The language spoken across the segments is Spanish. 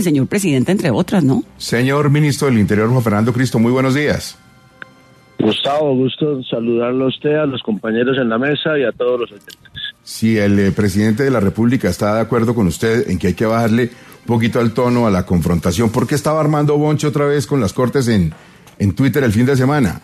señor presidente, entre otras, ¿no? Señor ministro del Interior, Juan Fernando Cristo, muy buenos días. Gustavo, gusto saludarlo a usted, a los compañeros en la mesa y a todos los oyentes. Si el presidente de la República está de acuerdo con usted en que hay que bajarle un poquito al tono a la confrontación, ¿por qué estaba armando bonche otra vez con las Cortes en Twitter el fin de semana?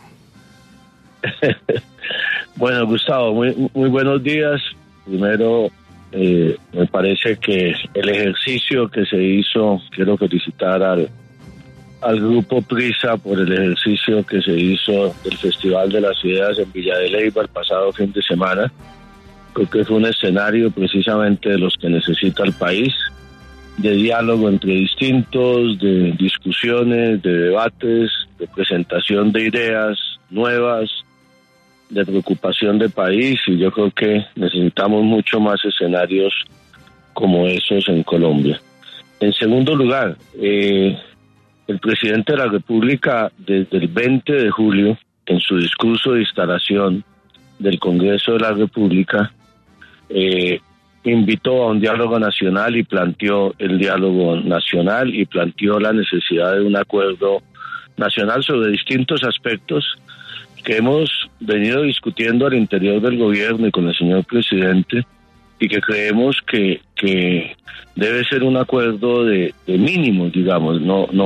Bueno, Gustavo, muy buenos días. Primero, me parece que el ejercicio que se hizo, quiero felicitar al grupo Prisa por el ejercicio que se hizo del Festival de las Ideas en Villa de Leyva el pasado fin de semana. Creo que fue un escenario precisamente de los que necesita el país, de diálogo entre distintos, de discusiones, de debates, de presentación de ideas nuevas, de preocupación de país, y yo creo que necesitamos mucho más escenarios como esos en Colombia. En segundo lugar, el presidente de la República, desde el 20 de julio, en su discurso de instalación del Congreso de la República, invitó a un diálogo nacional y planteó el diálogo nacional y planteó la necesidad de un acuerdo nacional sobre distintos aspectos que hemos venido discutiendo al interior del gobierno y con el señor presidente, y que creemos que debe ser un acuerdo de mínimos, digamos.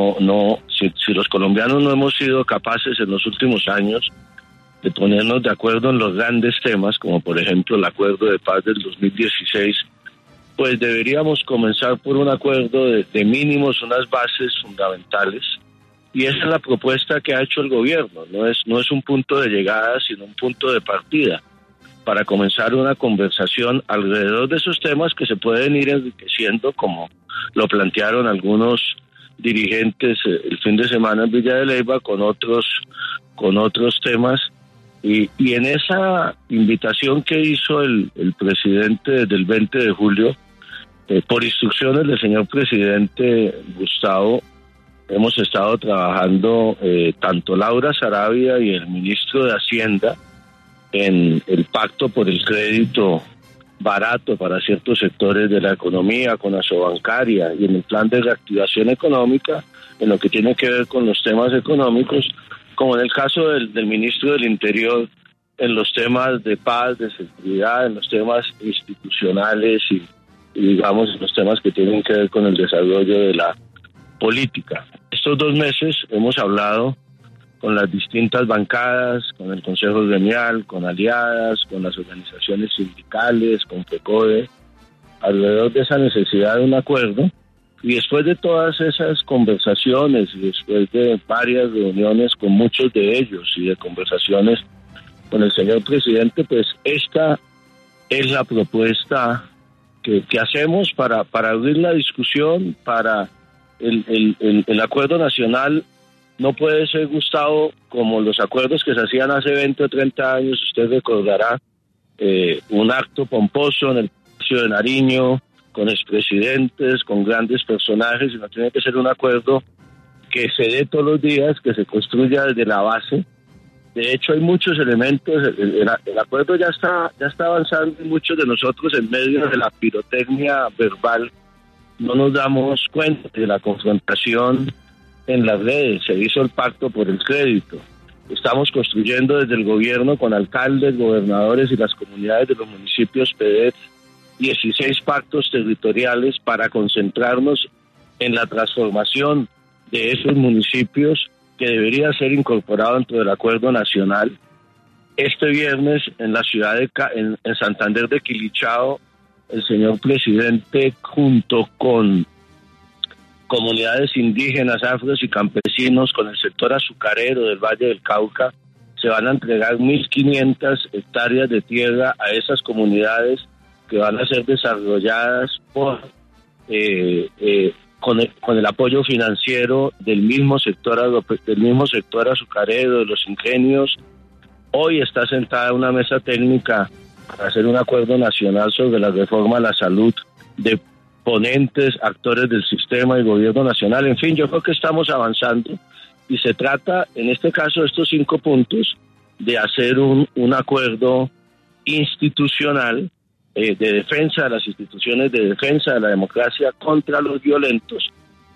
Si los colombianos no hemos sido capaces en los últimos años de ponernos de acuerdo en los grandes temas, como por ejemplo el acuerdo de paz del 2016, pues deberíamos comenzar por un acuerdo de mínimos, unas bases fundamentales. Y esa es la propuesta que ha hecho el gobierno. No es un punto de llegada, sino un punto de partida para comenzar una conversación alrededor de esos temas que se pueden ir enriqueciendo, como lo plantearon algunos dirigentes el fin de semana en Villa de Leyva, con otros temas. Y en esa invitación que hizo el presidente del 20 de julio, por instrucciones del señor presidente Gustavo, hemos estado trabajando tanto Laura Saravia y el ministro de Hacienda en el pacto por el crédito barato para ciertos sectores de la economía, con Asobancaria, y en el plan de reactivación económica, en lo que tiene que ver con los temas económicos, como en el caso del ministro del Interior, en los temas de paz, de seguridad, en los temas institucionales y digamos en los temas que tienen que ver con el desarrollo de la política. Estos 2 meses hemos hablado con las distintas bancadas, con el Consejo Gremial, con aliadas, con las organizaciones sindicales, con FECODE, alrededor de esa necesidad de un acuerdo. Y después de todas esas conversaciones y después de varias reuniones con muchos de ellos y de conversaciones con el señor presidente, pues esta es la propuesta que hacemos para abrir la discusión, para el acuerdo nacional. No puede ser, Gustavo, como los acuerdos que se hacían hace 20 o 30 años. Usted recordará un acto pomposo en el Palacio de Nariño, con expresidentes, con grandes personajes, sino tiene que ser un acuerdo que se dé todos los días, que se construya desde la base. De hecho, hay muchos elementos. El acuerdo ya está avanzando, y muchos de nosotros, en medio de la pirotecnia verbal, no nos damos cuenta de la confrontación en las redes. Se hizo el pacto por el crédito. Estamos construyendo desde el gobierno, con alcaldes, gobernadores y las comunidades de los municipios PEDET, 16 pactos territoriales para concentrarnos en la transformación de esos municipios, que debería ser incorporado dentro del acuerdo nacional. Este viernes, en la ciudad en Santander de Quilichao, el señor presidente, junto con comunidades indígenas, afros y campesinos, con el sector azucarero del Valle del Cauca, se van a entregar 1.500 hectáreas de tierra a esas comunidades, que van a ser desarrolladas con el apoyo financiero del mismo sector azucarero, de los ingenios. Hoy está sentada una mesa técnica para hacer un acuerdo nacional sobre la reforma a la salud, de ponentes, actores del sistema y gobierno nacional. En fin, yo creo que estamos avanzando, y se trata, en este caso, de estos 5 puntos, de hacer un acuerdo institucional de defensa de las instituciones, de defensa de la democracia contra los violentos,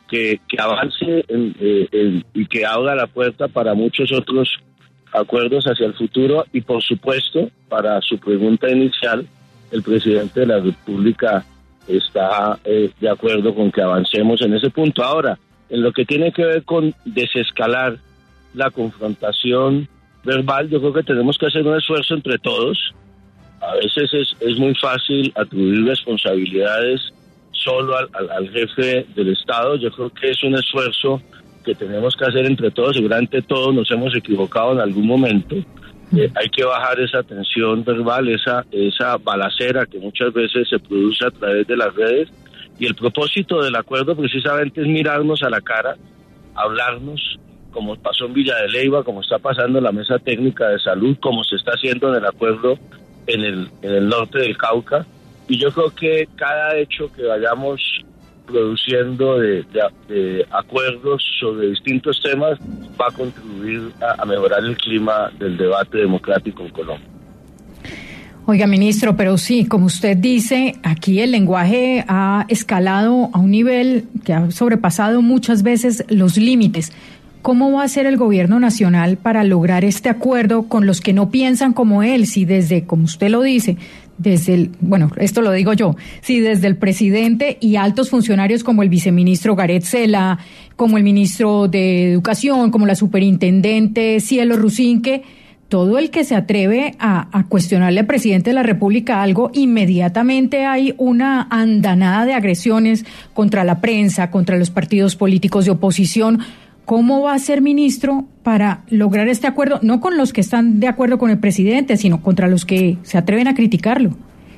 que avance y que abra la puerta para muchos otros acuerdos hacia el futuro. Y por supuesto, para su pregunta inicial, el presidente de la República está de acuerdo con que avancemos en ese punto. Ahora, en lo que tiene que ver con desescalar la confrontación verbal, yo creo que tenemos que hacer un esfuerzo entre todos. A veces es muy fácil atribuir responsabilidades solo al jefe del Estado. Yo creo que es un esfuerzo que tenemos que hacer entre todos. Seguramente todos nos hemos equivocado en algún momento. Hay que bajar esa tensión verbal, esa balacera que muchas veces se produce a través de las redes. Y el propósito del acuerdo precisamente es mirarnos a la cara, hablarnos, como pasó en Villa de Leyva, como está pasando en la Mesa Técnica de Salud, como se está haciendo en el acuerdo en el norte del Cauca. Y yo creo que cada hecho que vayamos produciendo de acuerdos sobre distintos temas va a contribuir a mejorar el clima del debate democrático en Colombia. Oiga, ministro, pero sí, como usted dice, aquí el lenguaje ha escalado a un nivel que ha sobrepasado muchas veces los límites. ¿Cómo va a hacer el gobierno nacional para lograr este acuerdo con los que no piensan como él? Si desde, como usted lo dice, esto lo digo yo, si desde el presidente y altos funcionarios como el viceministro Gareth Sela, como el ministro de Educación, como la superintendente Cielo Rusinque, todo el que se atreve a cuestionarle al presidente de la República algo, inmediatamente hay una andanada de agresiones contra la prensa, contra los partidos políticos de oposición. ¿Cómo va a ser, ministro, para lograr este acuerdo? No con los que están de acuerdo con el presidente, sino contra los que se atreven a criticarlo.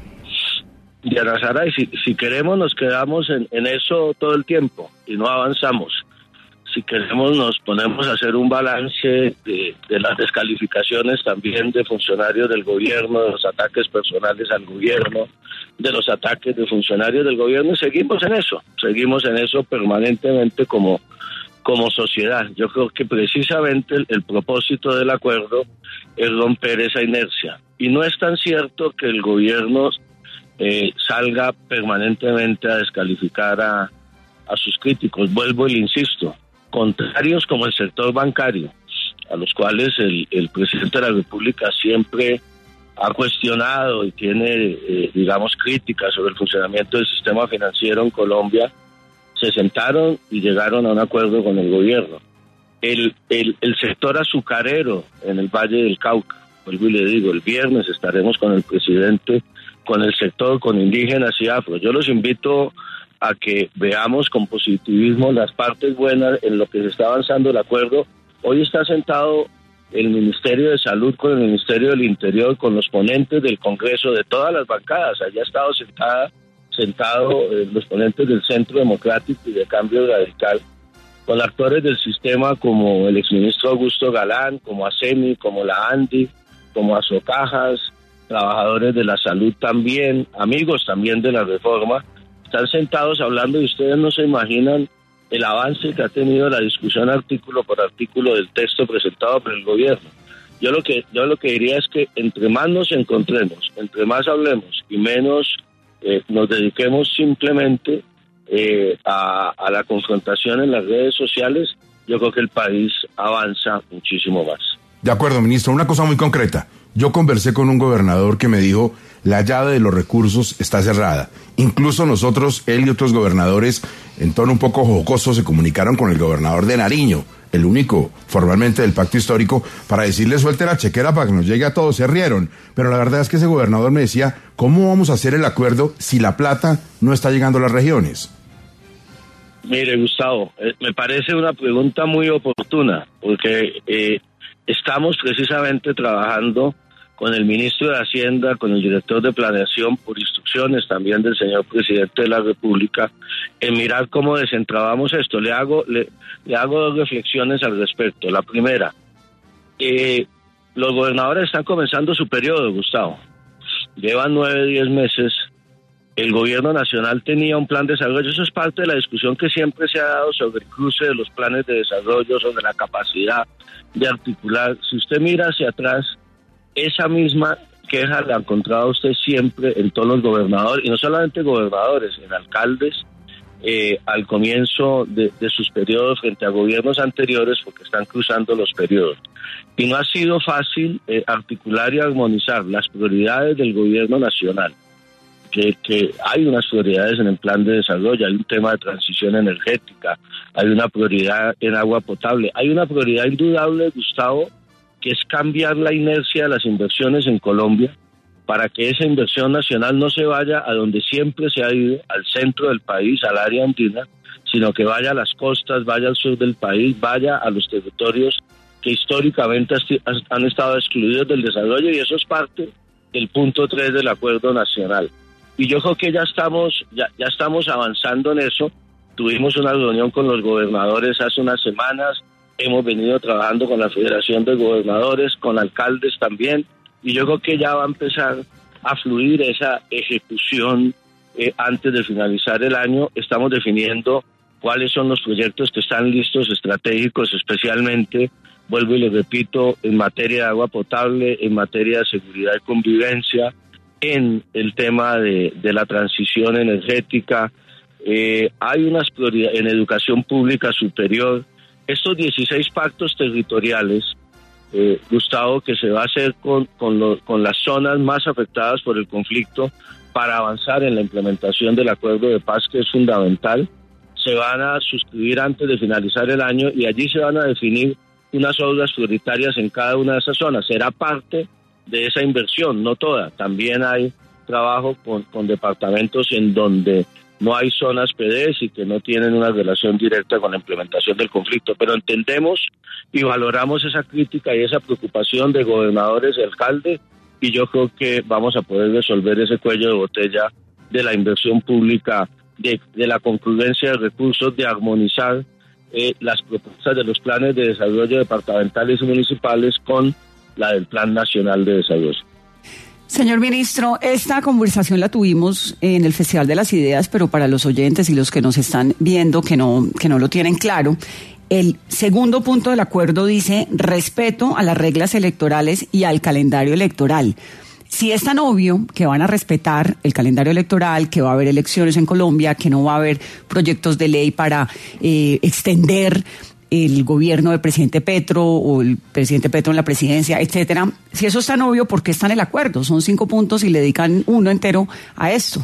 Diana Sara, y si queremos nos quedamos en eso todo el tiempo y no avanzamos. Si queremos nos ponemos a hacer un balance de las descalificaciones también de funcionarios del gobierno, de los ataques personales al gobierno, de los ataques de funcionarios del gobierno, y seguimos en eso permanentemente como sociedad. Yo creo que precisamente el propósito del acuerdo es romper esa inercia. Y no es tan cierto que el gobierno salga permanentemente a descalificar a sus críticos. Vuelvo y le insisto, contrarios como el sector bancario, a los cuales el presidente de la República siempre ha cuestionado y tiene, críticas sobre el funcionamiento del sistema financiero en Colombia, se sentaron y llegaron a un acuerdo con el gobierno. El sector azucarero en el Valle del Cauca, vuelvo y le digo, el viernes estaremos con el presidente, con el sector, con indígenas y afro. Yo los invito a que veamos con positivismo las partes buenas en lo que se está avanzando el acuerdo. Hoy está sentado el Ministerio de Salud con el Ministerio del Interior, con los ponentes del Congreso de todas las bancadas. Allá ha estado sentado los ponentes del Centro Democrático y de Cambio Radical, con actores del sistema como el exministro Augusto Galán, como ASEMI, como la ANDI, como Asocajas, trabajadores de la salud también, amigos también de la reforma. Están sentados hablando y ustedes no se imaginan el avance que ha tenido la discusión artículo por artículo del texto presentado por el gobierno. Yo lo que diría es que entre más nos encontremos, entre más hablemos y menos nos dediquemos simplemente a la confrontación en las redes sociales, yo creo que el país avanza muchísimo más. De acuerdo, ministro. Una cosa muy concreta. Yo conversé con un gobernador que me dijo, la llave de los recursos está cerrada. Incluso nosotros, él y otros gobernadores, en tono un poco jocoso, se comunicaron con el gobernador de Nariño, el único formalmente del pacto histórico, para decirle suelte la chequera para que nos llegue a todos. Se rieron, pero la verdad es que ese gobernador me decía, ¿cómo vamos a hacer el acuerdo si la plata no está llegando a las regiones? Mire, Gustavo, me parece una pregunta muy oportuna, porque estamos precisamente trabajando con el ministro de Hacienda, con el director de Planeación, por instrucciones también del señor presidente de la República, en mirar cómo desentrabamos esto. Le hago dos reflexiones al respecto. La primera, los gobernadores están comenzando su periodo, Gustavo. Llevan 9-10 meses. El gobierno nacional tenía un plan de desarrollo. Eso es parte de la discusión que siempre se ha dado sobre el cruce de los planes de desarrollo, sobre la capacidad de articular. Si usted mira hacia atrás, esa misma queja la ha encontrado usted siempre en todos los gobernadores, y no solamente gobernadores, en alcaldes al comienzo de sus periodos frente a gobiernos anteriores, porque están cruzando los periodos. Y no ha sido fácil articular y armonizar las prioridades del gobierno nacional, que hay unas prioridades en el plan de desarrollo, hay un tema de transición energética, hay una prioridad en agua potable, hay una prioridad indudable, Gustavo, que es cambiar la inercia de las inversiones en Colombia, para que esa inversión nacional no se vaya a donde siempre se ha ido, al centro del país, al área andina, sino que vaya a las costas, vaya al sur del país, vaya a los territorios que históricamente han estado excluidos del desarrollo, y eso es parte del punto 3 del Acuerdo Nacional. Y yo creo que ya estamos avanzando en eso. Tuvimos una reunión con los gobernadores hace unas semanas, hemos venido trabajando con la Federación de Gobernadores, con alcaldes también, y yo creo que ya va a empezar a fluir esa ejecución antes de finalizar el año. Estamos definiendo cuáles son los proyectos que están listos, estratégicos, especialmente, vuelvo y les repito, en materia de agua potable, en materia de seguridad y convivencia, en el tema de la transición energética. Hay unas prioridades en educación pública superior. Estos 16 pactos territoriales, Gustavo, que se va a hacer con las zonas más afectadas por el conflicto para avanzar en la implementación del acuerdo de paz, que es fundamental, se van a suscribir antes de finalizar el año, y allí se van a definir unas obras prioritarias en cada una de esas zonas. Será parte de esa inversión, no toda. También hay trabajo con departamentos en donde no hay zonas PDs y que no tienen una relación directa con la implementación del conflicto, pero entendemos y valoramos esa crítica y esa preocupación de gobernadores y alcaldes, y yo creo que vamos a poder resolver ese cuello de botella de la inversión pública, de la concurrencia de recursos, de armonizar las propuestas de los planes de desarrollo departamentales y municipales con la del Plan Nacional de Desarrollo. Señor ministro, esta conversación la tuvimos en el Festival de las Ideas, pero para los oyentes y los que nos están viendo que no lo tienen claro, el segundo punto del acuerdo dice respeto a las reglas electorales y al calendario electoral. Si es tan obvio que van a respetar el calendario electoral, que va a haber elecciones en Colombia, que no va a haber proyectos de ley para extender el gobierno del presidente Petro o el presidente Petro en la presidencia, etcétera. Si eso es tan obvio, ¿por qué está en el acuerdo? Son 5 puntos y le dedican uno entero a esto.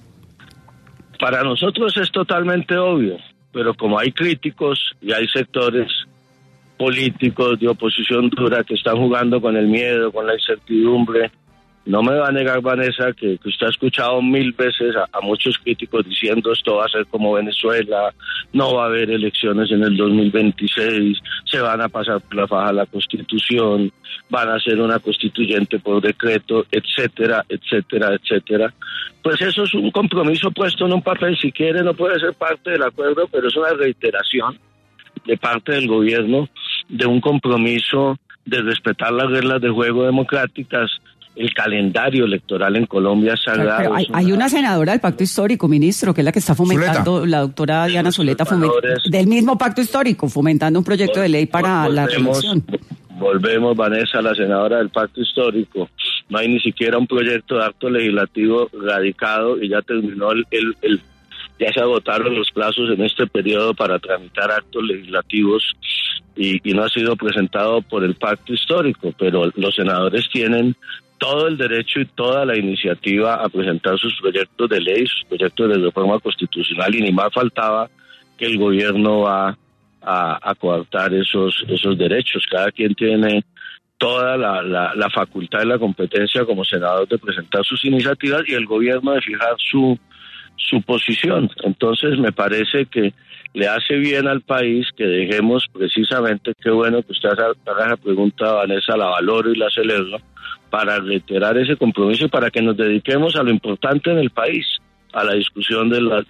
Para nosotros es totalmente obvio, pero como hay críticos y hay sectores políticos de oposición dura que están jugando con el miedo, con la incertidumbre, no me va a negar, Vanessa, que usted ha escuchado 1000 veces a muchos críticos diciendo esto va a ser como Venezuela, no va a haber elecciones en el 2026, se van a pasar por la faja la Constitución, van a hacer una constituyente por decreto, etcétera, etcétera, etcétera. Pues eso es un compromiso puesto en un papel. Si quiere no puede ser parte del acuerdo, pero es una reiteración de parte del gobierno de un compromiso de respetar las reglas de juego democráticas. El calendario electoral en Colombia es sagrado. Pero hay una senadora del Pacto Histórico, ministro, que es la que está fomentando, Zuleta. La doctora Diana Zuleta, del mismo Pacto Histórico, fomentando un proyecto de ley para la reelección. Volvemos, Vanessa, la senadora del Pacto Histórico. No hay ni siquiera un proyecto de acto legislativo radicado y ya terminó ya se agotaron los plazos en este periodo para tramitar actos legislativos y no ha sido presentado por el Pacto Histórico, pero los senadores tienen todo el derecho y toda la iniciativa a presentar sus proyectos de ley, sus proyectos de reforma constitucional, y ni más faltaba que el gobierno va a coartar esos derechos. Cada quien tiene toda la facultad y la competencia como senador de presentar sus iniciativas y el gobierno de fijar su posición. Entonces me parece que le hace bien al país que dejemos precisamente, qué bueno que usted haga esa pregunta, Vanessa, la valoro y la celebro, para reiterar ese compromiso y para que nos dediquemos a lo importante en el país, a la discusión de los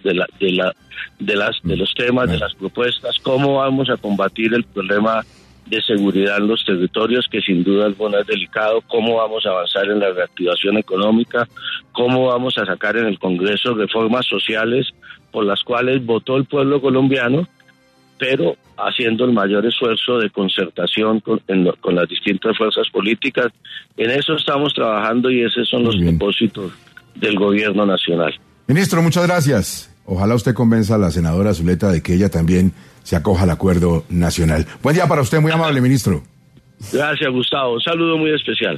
temas, de las propuestas, cómo vamos a combatir el problema de seguridad en los territorios, que sin duda alguna es delicado, cómo vamos a avanzar en la reactivación económica, cómo vamos a sacar en el Congreso reformas sociales por las cuales votó el pueblo colombiano, pero haciendo el mayor esfuerzo de concertación con las distintas fuerzas políticas. En eso estamos trabajando y esos son los propósitos del gobierno nacional. Ministro, muchas gracias. Ojalá usted convenza a la senadora Zuleta de que ella también se acoja al acuerdo nacional. Buen día para usted, muy amable, ministro. Gracias, Gustavo. Un saludo muy especial.